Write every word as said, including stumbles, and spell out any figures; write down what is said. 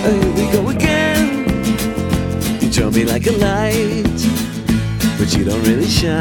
here we go again. You draw me like a light, but you don't really shine.